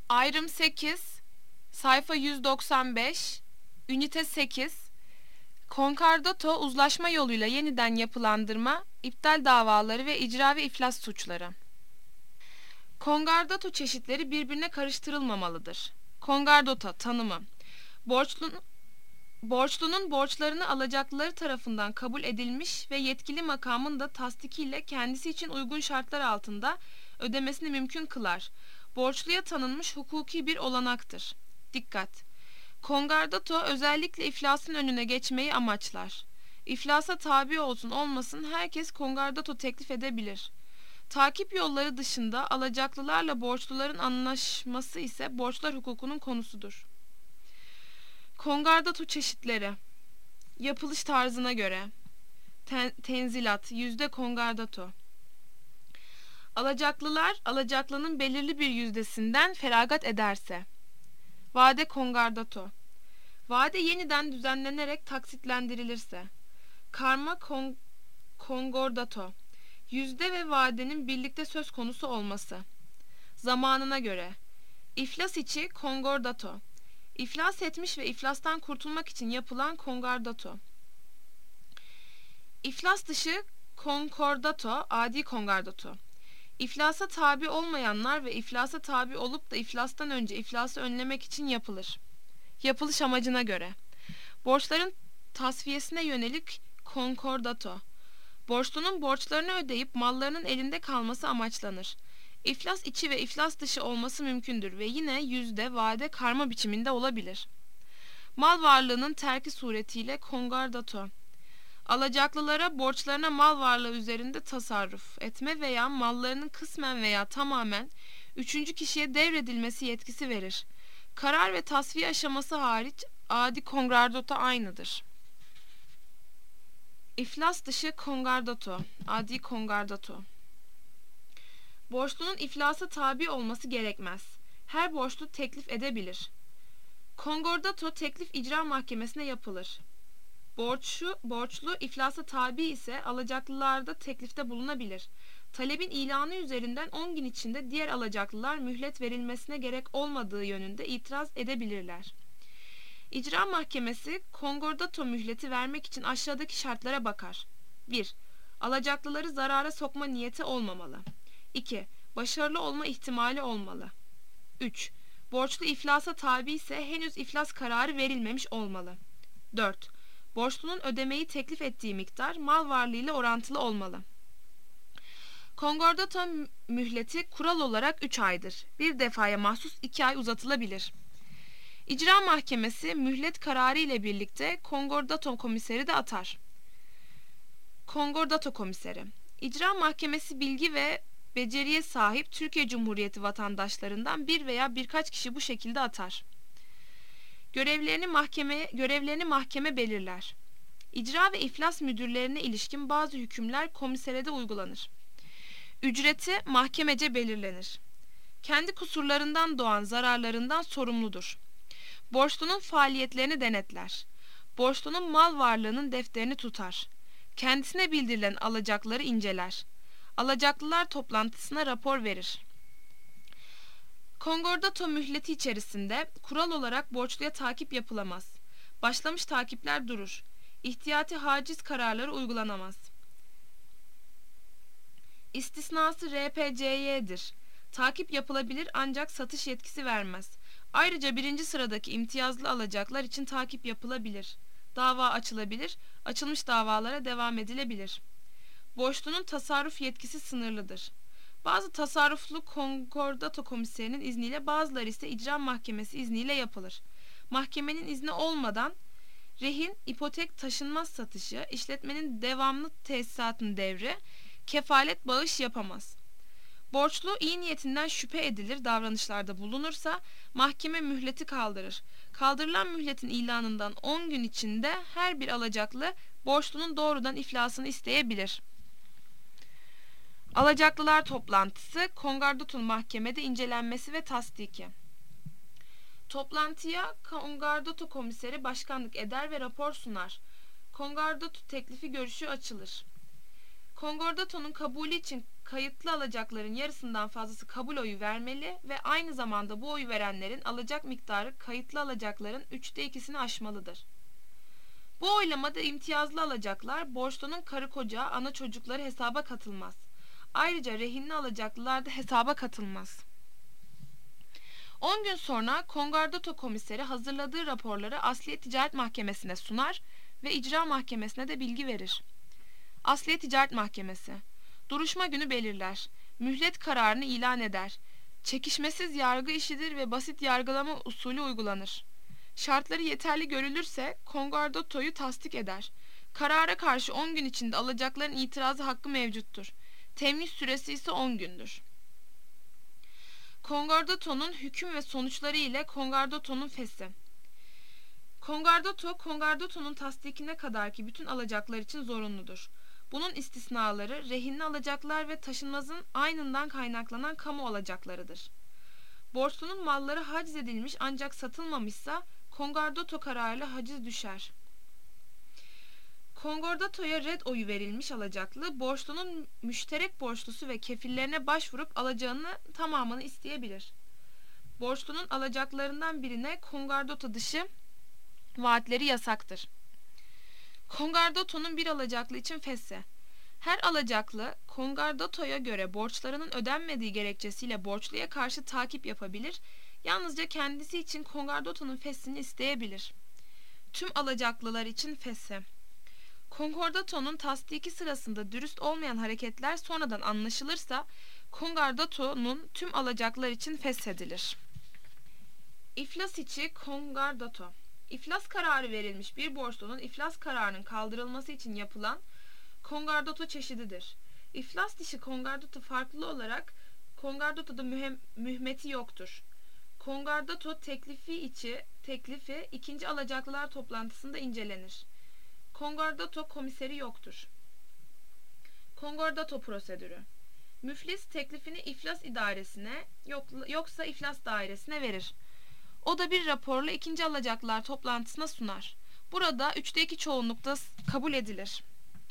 Ayrım 8, sayfa 195, ünite 8, konkordato uzlaşma yoluyla yeniden yapılandırma, iptal davaları ve icra ve iflas suçları. Konkordato çeşitleri birbirine karıştırılmamalıdır. Konkordato tanımı: borçlunun borçlarını alacaklıları tarafından kabul edilmiş ve yetkili makamın da tasdikiyle kendisi için uygun şartlar altında ödemesini mümkün kılar. Borçluya tanınmış hukuki bir olanaktır. Dikkat! Konkordato özellikle iflasın önüne geçmeyi amaçlar. İflasa tabi olsun olmasın herkes konkordato teklif edebilir. Takip yolları dışında alacaklılarla borçluların anlaşması ise borçlar hukukunun konusudur. Konkordato çeşitleri: yapılış tarzına göre tenzilat, yüzde konkordato. Alacaklılar alacaklının belirli bir yüzdesinden feragat ederse. Vade konkordato. Vade yeniden düzenlenerek taksitlendirilirse. Karma konkordato. Yüzde ve vadenin birlikte söz konusu olması. Zamanına göre. İflas içi konkordato. İflas etmiş ve iflastan kurtulmak için yapılan konkordato. İflas dışı konkordato, adi konkordato. İflasa tabi olmayanlar ve iflasa tabi olup da iflastan önce iflası önlemek için yapılır. Yapılış amacına göre. Borçların tasfiyesine yönelik konkordato. Borçlunun borçlarını ödeyip mallarının elinde kalması amaçlanır. İflas içi ve iflas dışı olması mümkündür ve yine yüzde, vade, karma biçiminde olabilir. Mal varlığının terki suretiyle konkordato. Alacaklılara borçlarına mal varlığı üzerinde tasarruf etme veya mallarının kısmen veya tamamen üçüncü kişiye devredilmesi yetkisi verir. Karar ve tasfiye aşaması hariç adi konkordato aynıdır. İflas dışı konkordato, adi konkordato. Borçlunun iflasa tabi olması gerekmez. Her borçlu teklif edebilir. Konkordato teklif icra mahkemesine yapılır. Borçlu iflasa tabi ise alacaklılar da teklifte bulunabilir. Talebin ilanı üzerinden 10 gün içinde diğer alacaklılar mühlet verilmesine gerek olmadığı yönünde itiraz edebilirler. İcra mahkemesi konkordato mühleti vermek için aşağıdaki şartlara bakar. 1. Alacaklıları zarara sokma niyeti olmamalı. 2. Başarılı olma ihtimali olmalı. 3. Borçlu iflasa tabi ise henüz iflas kararı verilmemiş olmalı. 4. Borçlunun ödemeyi teklif ettiği miktar mal varlığıyla orantılı olmalı. Konkordato mühleti kural olarak 3 aydır. Bir defaya mahsus 2 ay uzatılabilir. İcra mahkemesi mühlet kararı ile birlikte konkordato komiseri de atar. Konkordato komiseri. İcra mahkemesi bilgi ve beceriye sahip Türkiye Cumhuriyeti vatandaşlarından bir veya birkaç kişi bu şekilde atar. Görevlerini mahkeme belirler. İcra ve iflas müdürlerine ilişkin bazı hükümler komiserede uygulanır. Ücreti mahkemece belirlenir. Kendi kusurlarından doğan zararlarından sorumludur. Borçlunun faaliyetlerini denetler. Borçlunun mal varlığının defterini tutar. Kendisine bildirilen alacakları inceler. Alacaklılar toplantısına rapor verir. Konkordato mühleti içerisinde kural olarak borçluya takip yapılamaz. Başlamış takipler durur. İhtiyati haciz kararları uygulanamaz. İstisnası RPCY'dir. Takip yapılabilir ancak satış yetkisi vermez. Ayrıca birinci sıradaki imtiyazlı alacaklar için takip yapılabilir. Dava açılabilir, açılmış davalara devam edilebilir. Borçlunun tasarruf yetkisi sınırlıdır. Bazı tasarruflu konkordato komiserinin izniyle, bazıları ise icra mahkemesi izniyle yapılır. Mahkemenin izni olmadan rehin, ipotek, taşınmaz satışı, işletmenin devamlı tesisatın devri, kefalet, bağış yapamaz. Borçlu iyi niyetinden şüphe edilir davranışlarda bulunursa mahkeme mühleti kaldırır. Kaldırılan mühletin ilanından 10 gün içinde her bir alacaklı borçlunun doğrudan iflasını isteyebilir. Alacaklılar toplantısı, konkordato mahkemede incelenmesi ve tasdiki. Toplantıya konkordato komiseri başkanlık eder ve rapor sunar. Konkordato teklifi görüşü açılır. Konkordato'nun kabulü için kayıtlı alacakların yarısından fazlası kabul oyu vermeli ve aynı zamanda bu oyu verenlerin alacak miktarı kayıtlı alacakların 2/3'ünü aşmalıdır. Bu oylamada imtiyazlı alacaklar, borçlunun karı koca, ana çocukları hesaba katılmaz. Ayrıca rehinli alacaklılar da hesaba katılmaz. 10 gün sonra Konkordato komiseri hazırladığı raporları Asliye Ticaret Mahkemesi'ne sunar ve icra mahkemesine de bilgi verir. Asliye Ticaret Mahkemesi duruşma günü belirler, mühlet kararını ilan eder. Çekişmesiz yargı işidir ve basit yargılama usulü uygulanır. Şartları yeterli görülürse Kongordato'yu tasdik eder. Karara karşı 10 gün içinde alacakların itirazı hakkı mevcuttur. Temyiz süresi ise 10 gündür. Kongordato'nun hüküm ve sonuçları ile Kongordato'nun feshi. Kongordato'nun tasdikine kadarki bütün alacaklar için zorunludur. Bunun istisnaları rehinli alacaklar ve taşınmazın aynından kaynaklanan kamu alacaklarıdır. Borçlunun malları haciz edilmiş ancak satılmamışsa Konkordato kararıyla haciz düşer. Kongordato'ya red oyu verilmiş alacaklı, borçlunun müşterek borçlusu ve kefillerine başvurup alacağını tamamını isteyebilir. Borçlunun alacaklarından birine Konkordato dışı vaatleri yasaktır. Kongordato'nun bir alacaklı için feshi. Her alacaklı Kongordato'ya göre borçlarının ödenmediği gerekçesiyle borçluya karşı takip yapabilir, yalnızca kendisi için Kongordato'nun feshini isteyebilir. Tüm alacaklılar için feshi. Kongordato'nun tasdiki sırasında dürüst olmayan hareketler sonradan anlaşılırsa Kongordato'nun tüm alacaklar için feshedilir. İflas içi Konkordato. İflas kararı verilmiş bir borçlunun iflas kararının kaldırılması için yapılan Konkordato çeşididir. İflas dışı Konkordato farklı olarak Kongordato'da mühmeti yoktur. Konkordato teklifi ikinci alacaklılar toplantısında incelenir. Konkordato komiseri yoktur. Konkordato prosedürü. Müflis teklifini iflas idaresine yoksa iflas dairesine verir. O da bir raporla ikinci alacaklılar toplantısına sunar. Burada 2/3 çoğunlukta kabul edilir.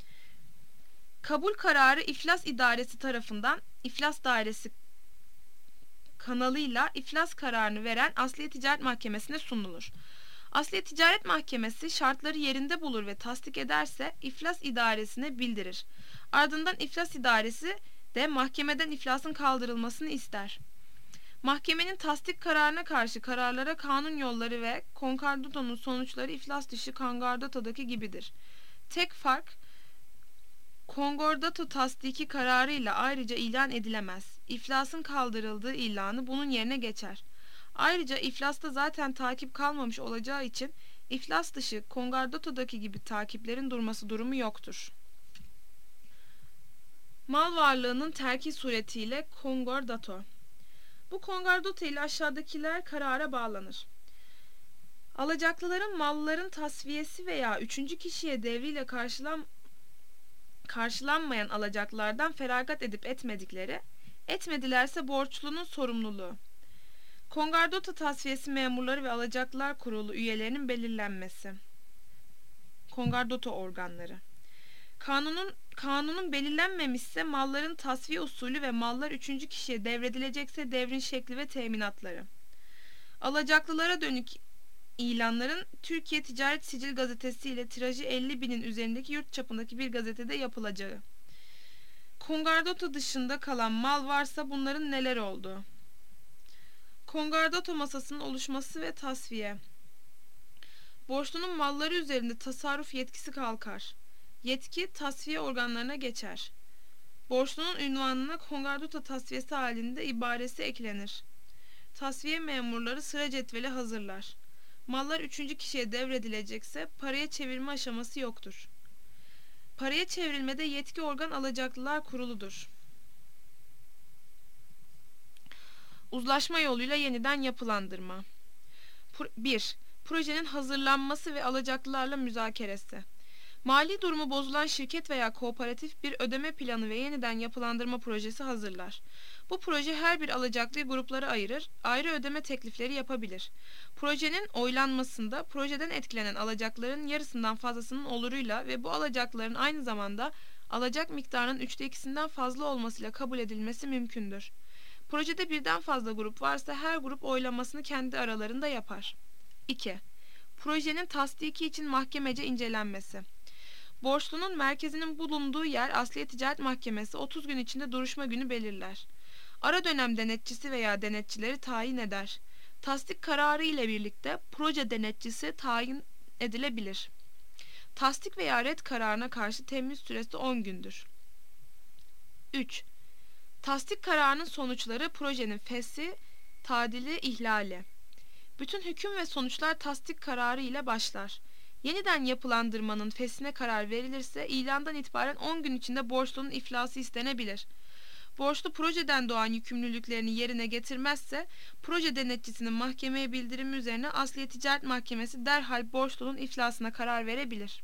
Kabul kararı iflas idaresi tarafından iflas dairesi kanalıyla iflas kararını veren Asliye Ticaret Mahkemesi'ne sunulur. Asliye Ticaret Mahkemesi şartları yerinde bulur ve tasdik ederse iflas idaresine bildirir. Ardından iflas idaresi de mahkemeden iflasın kaldırılmasını ister. Mahkemenin tasdik kararına karşı kararlara kanun yolları ve Konkordato'nun sonuçları iflas dışı Kongordato'daki gibidir. Tek fark Konkordato tasdiki kararıyla ayrıca ilan edilemez. İflasın kaldırıldığı ilanı bunun yerine geçer. Ayrıca iflasta zaten takip kalmamış olacağı için iflas dışı Kongordato'daki gibi takiplerin durması durumu yoktur. Mal varlığının terki suretiyle Konkordato. Bu Konkordato ile aşağıdakiler karara bağlanır. Alacaklıların malların tasfiyesi veya üçüncü kişiye devriyle karşılanmayan alacaklardan feragat edip etmedilerse borçlunun sorumluluğu. Konkordato tasfiyesi memurları ve alacaklılar kurulu üyelerinin belirlenmesi. Konkordato organları. Kanunun belirlenmemişse malların tasfiye usulü ve mallar üçüncü kişiye devredilecekse devrin şekli ve teminatları. Alacaklılara dönük ilanların Türkiye Ticaret Sicil Gazetesi ile tirajı 50.000'in üzerindeki yurt çapındaki bir gazetede yapılacağı. Konkordato dışında kalan mal varsa bunların neler olduğu. Konkordato masasının oluşması ve tasfiye. Borçlunun malları üzerinde tasarruf yetkisi kalkar. Yetki tasfiye organlarına geçer. Borçlunun ünvanına Konkordato tasfiyesi halinde ibaresi eklenir. Tasfiye memurları sıra cetveli hazırlar. Mallar üçüncü kişiye devredilecekse paraya çevirme aşaması yoktur. Paraya çevrilmede yetki organ alacaklılar kuruludur. Uzlaşma yoluyla yeniden yapılandırma. 1. Projenin hazırlanması ve alacaklılarla müzakeresi. Mali durumu bozulan şirket veya kooperatif bir ödeme planı ve yeniden yapılandırma projesi hazırlar. Bu proje her bir alacaklıyı gruplara ayırır, ayrı ödeme teklifleri yapabilir. Projenin oylanmasında projeden etkilenen alacakların yarısından fazlasının oluruyla ve bu alacakların aynı zamanda alacak miktarının 2'sinden fazla olmasıyla kabul edilmesi mümkündür. Projede birden fazla grup varsa her grup oylamasını kendi aralarında yapar. 2. Projenin tasdiki için mahkemece incelenmesi. Borçlunun merkezinin bulunduğu yer Asliye Ticaret Mahkemesi 30 gün içinde duruşma günü belirler. Ara dönem denetçisi veya denetçileri tayin eder. Tasdik kararı ile birlikte proje denetçisi tayin edilebilir. Tasdik veya ret kararına karşı temyiz süresi 10 gündür. 3. Tasdik kararının sonuçları projenin feshi, tadili, ihlali. Bütün hüküm ve sonuçlar tasdik kararı ile başlar. Yeniden yapılandırmanın feshine karar verilirse ilandan itibaren 10 gün içinde borçlunun iflası istenebilir. Borçlu projeden doğan yükümlülüklerini yerine getirmezse proje denetçisinin mahkemeye bildirimi üzerine Asliye Ticaret Mahkemesi derhal borçlunun iflasına karar verebilir.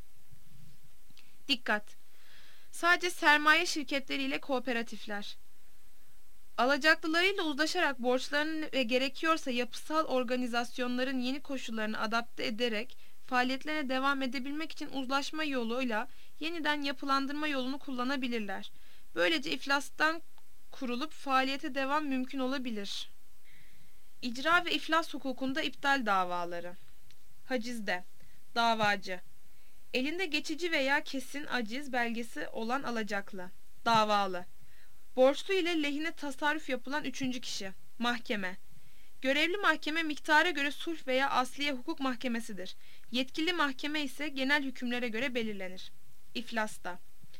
Dikkat! Sadece sermaye şirketleriyle kooperatifler. Alacaklılarıyla uzlaşarak borçlarını ve gerekiyorsa yapısal organizasyonların yeni koşullarını adapte ederek faaliyetlerine devam edebilmek için uzlaşma yoluyla yeniden yapılandırma yolunu kullanabilirler. Böylece iflastan kurulup faaliyete devam mümkün olabilir. İcra ve iflas hukukunda iptal davaları. Hacizde davacı, elinde geçici veya kesin aciz belgesi olan alacaklı, davalı, borçlu ile lehine tasarruf yapılan üçüncü kişi, mahkeme. Görevli mahkeme miktara göre sulh veya asliye hukuk mahkemesidir. Yetkili mahkeme ise genel hükümlere göre belirlenir. İflasta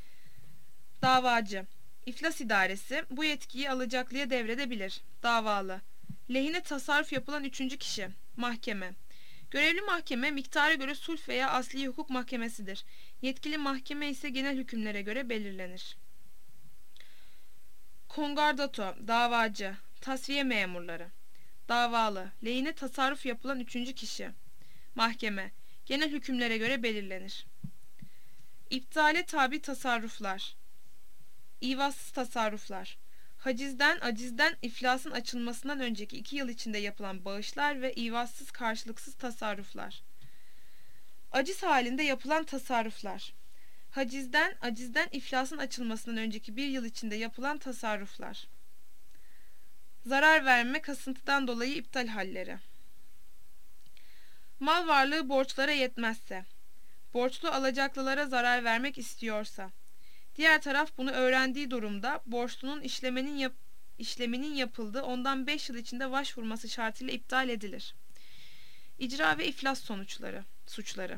davacı, İflas idaresi bu yetkiyi alacaklıya devredebilir. Davalı, lehine tasarruf yapılan üçüncü kişi, mahkeme. Görevli mahkeme miktara göre sulh veya asliye hukuk mahkemesidir. Yetkili mahkeme ise genel hükümlere göre belirlenir. Kongardato, davacı, tasfiye memurları. Davalı, lehine tasarruf yapılan üçüncü kişi, mahkeme. Genel hükümlere göre belirlenir. İptale tabi tasarruflar. İvazsız tasarruflar. Hacizden, acizden, iflasın açılmasından önceki 2 yıl içinde yapılan bağışlar ve ivazsız karşılıksız tasarruflar. Aciz halinde yapılan tasarruflar. Hacizden, acizden, iflasın açılmasından önceki 1 yıl içinde yapılan tasarruflar. Zarar verme, kasıntıdan dolayı iptal halleri. Mal varlığı borçlara yetmezse, borçlu alacaklılara zarar vermek istiyorsa, diğer taraf bunu öğrendiği durumda borçlunun işleminin yapıldığı ondan 5 yıl içinde başvurması şartıyla iptal edilir. İcra ve iflas suçları.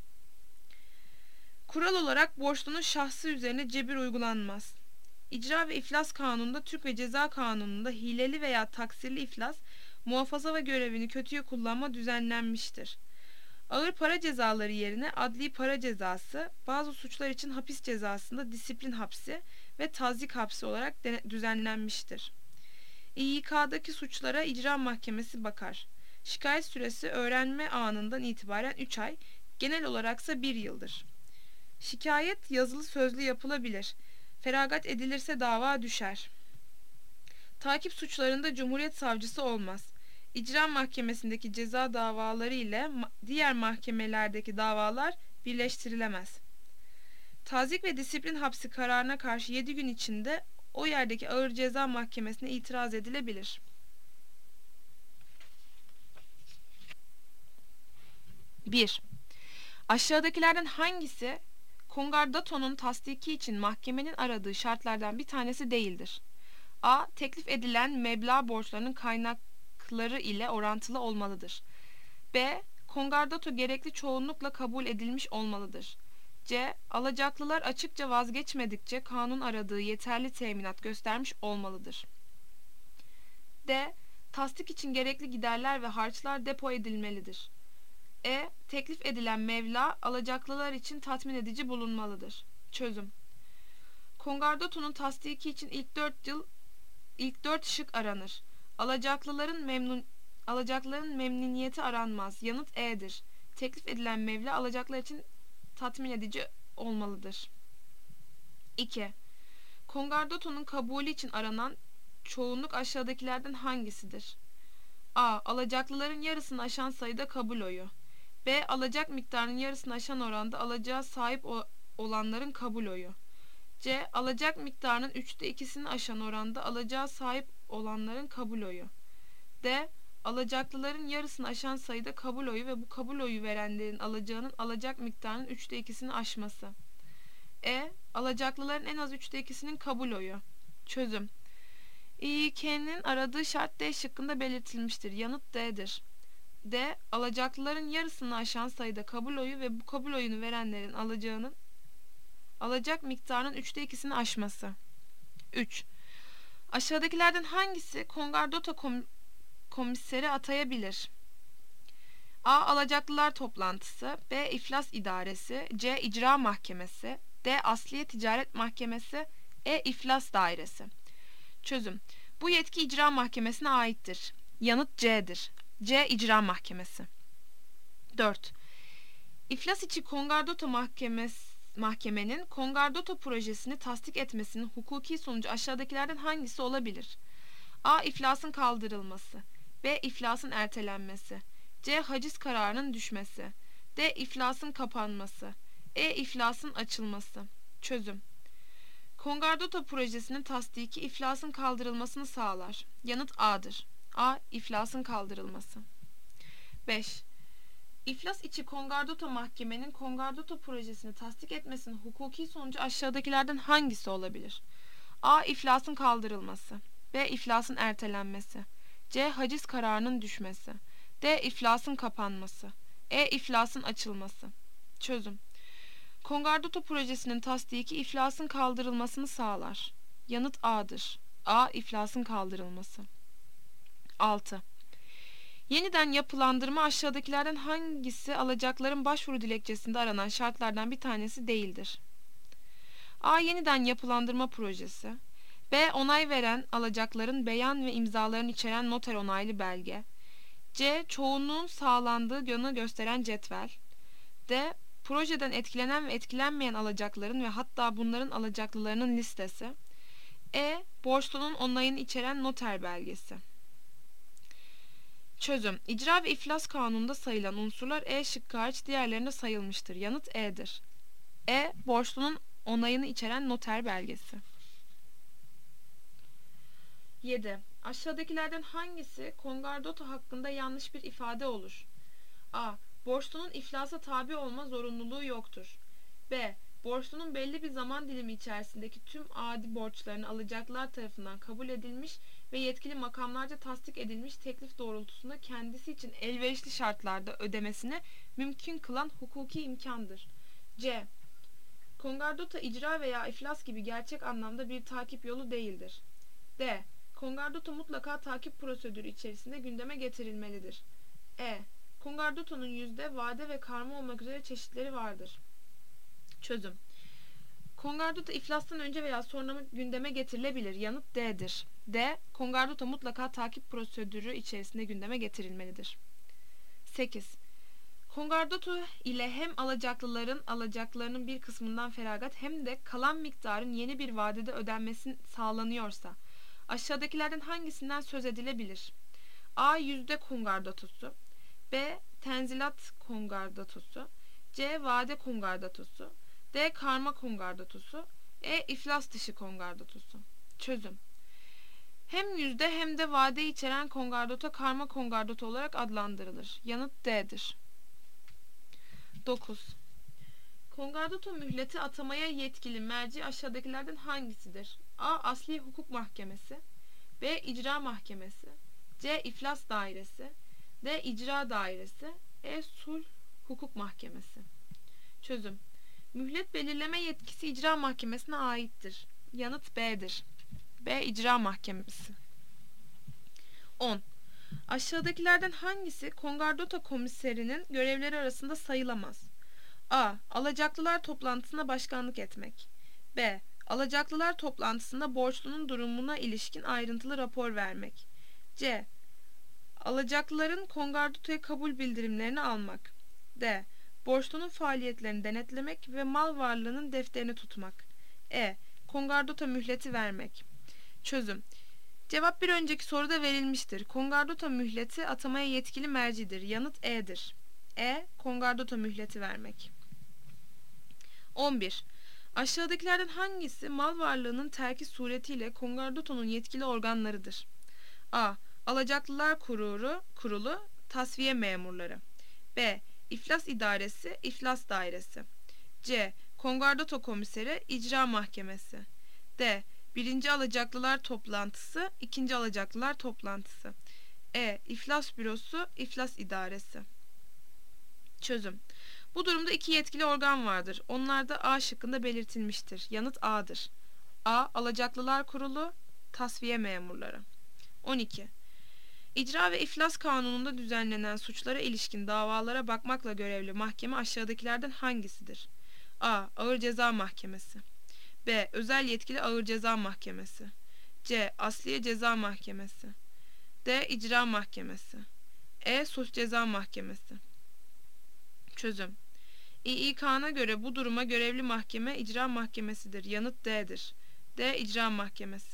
Kural olarak borçlunun şahsı üzerine cebir uygulanmaz. İcra ve iflas kanununda, Türk ve Ceza Kanunu'nda hileli veya taksirli iflas, muhafaza ve görevini kötüye kullanma düzenlenmiştir. Ağır para cezaları yerine adli para cezası, bazı suçlar için hapis cezasında disiplin hapsi ve tazyik hapsi olarak düzenlenmiştir. İYK'daki suçlara icra mahkemesi bakar. Şikayet süresi öğrenme anından itibaren 3 ay, genel olaraksa 1 yıldır. Şikayet yazılı sözlü yapılabilir. Feragat edilirse dava düşer. Takip suçlarında Cumhuriyet Savcısı olmaz. İcra mahkemesindeki ceza davaları ile diğer mahkemelerdeki davalar birleştirilemez. Tazyik ve disiplin hapsi kararına karşı 7 gün içinde o yerdeki ağır ceza mahkemesine itiraz edilebilir. 1. Aşağıdakilerden hangisi Kongardato'nun tasdiki için mahkemenin aradığı şartlardan bir tanesi değildir? A. Teklif edilen meblağ borçlarının kaynakları ile orantılı olmalıdır. B. Kongardato gerekli çoğunlukla kabul edilmiş olmalıdır. C. Alacaklılar açıkça vazgeçmedikçe kanun aradığı yeterli teminat göstermiş olmalıdır. D. Tasdik için gerekli giderler ve harçlar depo edilmelidir. E. Teklif edilen meblağ alacaklılar için tatmin edici bulunmalıdır. Çözüm. Kongardato'nun tasdiki için ilk 4 şık aranır. Alacaklıların memnuniyeti aranmaz. Yanıt E'dir. Teklif edilen meblağ alacaklılar için tatmin edici olmalıdır. 2. Kongardato'nun kabulü için aranan çoğunluk aşağıdakilerden hangisidir? A. Alacaklıların yarısını aşan sayıda kabul oyu. B. Alacak miktarının yarısını aşan oranda alacağı sahip olanların kabul oyu. C. Alacak miktarının 2/3'ünü aşan oranda alacağı sahip olanların kabul oyu. D. Alacaklıların yarısını aşan sayıda kabul oyu ve bu kabul oyu verenlerin alacağının alacak miktarının 2/3'ünü aşması. E. Alacaklıların en az 2/3'ünün kabul oyu. Çözüm. İK'nin aradığı şart D şıkkında belirtilmiştir. Yanıt D'dir. D. Alacaklıların yarısını aşan sayıda kabul oyu ve bu kabul oyunu verenlerin alacağının alacak miktarının 2/3'ünü aşması. 3. Aşağıdakilerden hangisi Kongardota komiseri atayabilir? A. Alacaklılar toplantısı, B. İflas idaresi, C. İcra mahkemesi, D. Asliye Ticaret Mahkemesi, E. İflas dairesi. Çözüm. Bu yetki icra mahkemesine aittir. Yanıt C'dir. C. İcra mahkemesi. 4. İflas içi Kongardota mahkemenin Kongardota projesini tasdik etmesinin hukuki sonucu aşağıdakilerden hangisi olabilir? A. İflasın kaldırılması, B. İflasın ertelenmesi, C. Haciz kararının düşmesi, D. İflasın kapanması, E. İflasın açılması. Çözüm. Kongardota projesinin tasdiki iflasın kaldırılmasını sağlar. Yanıt A'dır. A. İflasın kaldırılması. 5. İflas içi Kongardota mahkemenin Kongardota projesini tasdik etmesinin hukuki sonucu aşağıdakilerden hangisi olabilir? A. İflasın kaldırılması, B. İflasın ertelenmesi, C. Haciz kararının düşmesi, D. İflasın kapanması, E. İflasın açılması. Çözüm. Kongardota projesinin tasdiki iflasın kaldırılmasını sağlar. Yanıt A'dır. A. İflasın kaldırılması. 6. Yeniden yapılandırma aşağıdakilerden hangisi alacakların başvuru dilekçesinde aranan şartlardan bir tanesi değildir? A. Yeniden yapılandırma projesi, B. Onay veren alacakların beyan ve imzalarını içeren noter onaylı belge, C. Çoğunluğun sağlandığı yönü gösteren cetvel, D. Projeden etkilenen ve etkilenmeyen alacakların ve hatta bunların alacaklılarının listesi, E. Borçlunun onayını içeren noter belgesi. Çözüm. İcra ve iflas kanununda sayılan unsurlar E şıkkı hariç diğerlerinde sayılmıştır. Yanıt E'dir. E. Borçlunun onayını içeren noter belgesi. 7. Aşağıdakilerden hangisi Kongardota hakkında yanlış bir ifade olur? A. Borçlunun iflasa tabi olma zorunluluğu yoktur. B. Borçlunun belli bir zaman dilimi içerisindeki tüm adi borçlarını alacaklılar tarafından kabul edilmiş ve yetkili makamlarca tasdik edilmiş teklif doğrultusunda kendisi için elverişli şartlarda ödemesini mümkün kılan hukuki imkandır. C. Kongardota icra veya iflas gibi gerçek anlamda bir takip yolu değildir. D. Kongardota mutlaka takip prosedürü içerisinde gündeme getirilmelidir. E. Kongardota'nın yüzde, vade ve karma olmak üzere çeşitleri vardır. Çözüm. Kongardota iflastan önce veya sonra gündeme getirilebilir. Yanıt D'dir. D. Kongardota mutlaka takip prosedürü içerisinde gündeme getirilmelidir. 8. Kongardota ile hem alacaklıların alacaklarının bir kısmından feragat hem de kalan miktarın yeni bir vadede ödenmesi sağlanıyorsa aşağıdakilerden hangisinden söz edilebilir? A. Yüzde kongardatosu, B. Tenzilat kongardatosu, C. Vade kongardatosu, D. Karma kongardatosu, E. İflas dışı kongardatosu. Çözüm. Hem yüzde hem de vade içeren kongardota karma kongardota olarak adlandırılır. Yanıt D'dir. 9. Kongardota mühleti atamaya yetkili merci aşağıdakilerden hangisidir? A. Asli Hukuk Mahkemesi, B. İcra Mahkemesi, C. İflas Dairesi, D. İcra Dairesi, E. Sulh Hukuk Mahkemesi. Çözüm. Mühlet belirleme yetkisi icra mahkemesine aittir. Yanıt B'dir. B. İcra Mahkemesi. 10. Aşağıdakilerden hangisi Kongardota komiserinin görevleri arasında sayılamaz? A. Alacaklılar toplantısına başkanlık etmek. B. Alacaklılar toplantısında borçlunun durumuna ilişkin ayrıntılı rapor vermek. C. Alacaklıların Kongardota'ya kabul bildirimlerini almak. D. Borçlunun faaliyetlerini denetlemek ve mal varlığının defterini tutmak. E. Kongardota mühleti vermek. Çözüm. Cevap bir önceki soruda verilmiştir. Kongardota mühleti atamaya yetkili mercidir. Yanıt E'dir. E. Kongardota mühleti vermek. 11. Aşağıdakilerden hangisi mal varlığının terki suretiyle Konkordatonun yetkili organlarıdır? A. Alacaklılar Kurulu, tasfiye memurları. B. İflas idaresi, iflas dairesi. C. Konkordato komiseri, icra mahkemesi. D. Birinci alacaklılar toplantısı, ikinci alacaklılar toplantısı. E. İflas bürosu, iflas idaresi. Çözüm. Bu durumda iki yetkili organ vardır. Onlar da A şıkkında belirtilmiştir. Yanıt A'dır. A. Alacaklılar Kurulu, tasfiye memurları. 12. İcra ve İflas Kanunu'nda düzenlenen suçlara ilişkin davalara bakmakla görevli mahkeme aşağıdakilerden hangisidir? A. Ağır Ceza Mahkemesi. B. Özel Yetkili Ağır Ceza Mahkemesi. C. Asliye Ceza Mahkemesi. D. İcra Mahkemesi. E. Sulh Ceza Mahkemesi. Çözüm. İİK'na göre bu duruma görevli mahkeme icra mahkemesidir. Yanıt D'dir. D. İcra Mahkemesi.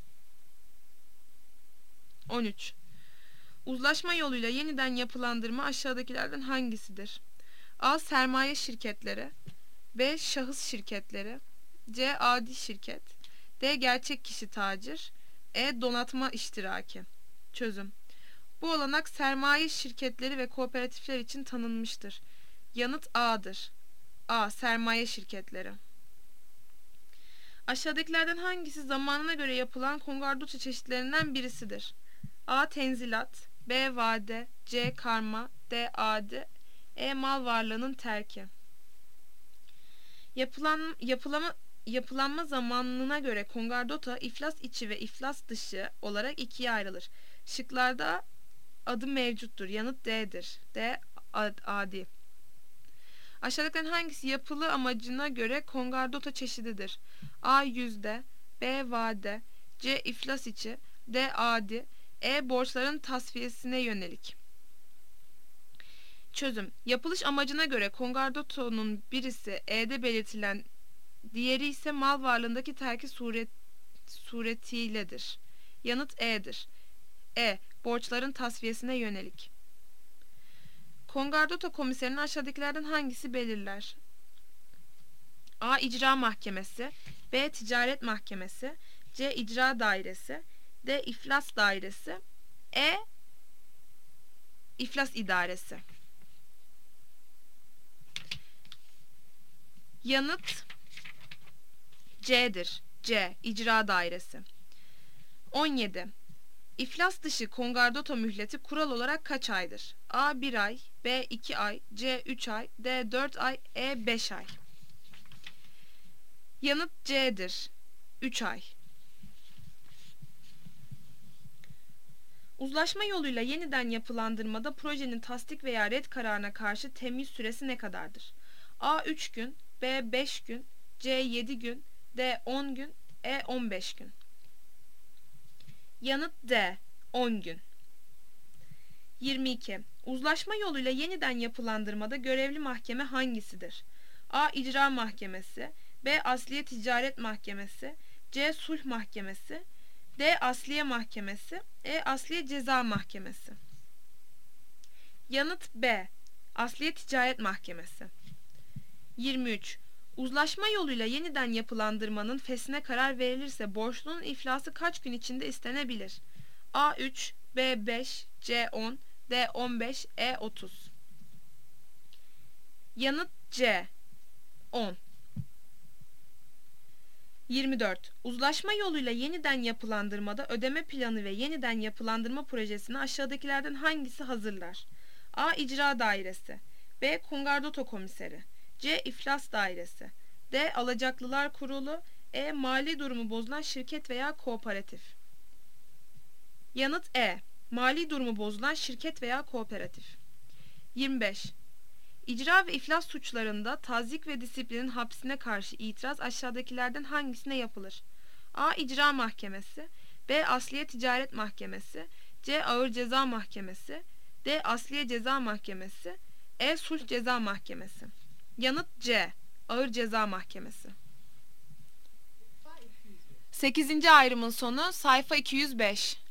13. Uzlaşma yoluyla yeniden yapılandırma aşağıdakilerden hangisidir? A. Sermaye şirketleri. B. Şahıs şirketleri. C. Adi şirket. D. Gerçek kişi tacir. E. Donatma iştiraki. Çözüm. Bu olanak sermaye şirketleri ve kooperatifler için tanınmıştır. Yanıt A'dır. A. Sermaye şirketleri. Aşağıdakilerden hangisi zamanına göre yapılan konkordato çeşitlerinden birisidir? A. Tenzilat. B. Vade. C. Karma. D. Adi. E. Mal varlığının terki. Yapılanma zamanına göre konkordato iflas içi ve iflas dışı olarak ikiye ayrılır. Şıklarda adı mevcuttur. Yanıt D'dir. D. Adi. Aşağıdakilerin hangisi yapılı amacına göre konkordato çeşididir? A. Yüzde. B. Vade. C. İflas içi. D. Adi. E. Borçların tasfiyesine yönelik. Çözüm. Yapılış amacına göre konkordatonun birisi E'de belirtilen, diğeri ise mal varlığındaki terki suretiyledir. Yanıt E'dir. E. Borçların tasfiyesine yönelik. Konkordato komiserini aşağıdakilerden hangisi belirler? A. İcra Mahkemesi. B. Ticaret Mahkemesi. C. İcra Dairesi. D. İflas Dairesi. E. İflas İdaresi. Yanıt C'dir. C. İcra Dairesi. 17. İflas dışı konkordato mühleti kural olarak kaç aydır? A. 1 ay. B. 2 ay. C. 3 ay. D. 4 ay. E. 5 ay. Yanıt C'dir. 3 ay. Uzlaşma yoluyla yeniden yapılandırmada projenin tasdik veya red kararına karşı temyiz süresi ne kadardır? A. 3 gün. B. 5 gün. C. 7 gün. D. 10 gün. E. 15 gün. Yanıt D. 10 gün. 22. Uzlaşma yoluyla yeniden yapılandırmada görevli mahkeme hangisidir? A. İcra Mahkemesi. B. Asliye Ticaret Mahkemesi. C. Sulh Mahkemesi. D. Asliye Mahkemesi. E. Asliye Ceza Mahkemesi. Yanıt B. Asliye Ticaret Mahkemesi. 23. Uzlaşma yoluyla yeniden yapılandırmanın fesine karar verilirse borçlunun iflası kaç gün içinde istenebilir? A. 3. B. 5. C. 10. D. 15. E. 30. Yanıt C. 10. 24. Uzlaşma yoluyla yeniden yapılandırmada ödeme planı ve yeniden yapılandırma projesini aşağıdakilerden hangisi hazırlar? A. İcra Dairesi. B. Konkordato Komiseri. C. İflas Dairesi. D. Alacaklılar Kurulu. E. Mali durumu bozulan şirket veya kooperatif. Yanıt E. Mali durumu bozulan şirket veya kooperatif. 25. İcra ve iflas suçlarında tazyik ve disiplinin hapsine karşı itiraz aşağıdakilerden hangisine yapılır? A. İcra Mahkemesi. B. Asliye Ticaret Mahkemesi. C. Ağır Ceza Mahkemesi. D. Asliye Ceza Mahkemesi. E. Sulh Ceza Mahkemesi. Yanıt C. Ağır Ceza Mahkemesi. 8. ayrımın sonu sayfa 205.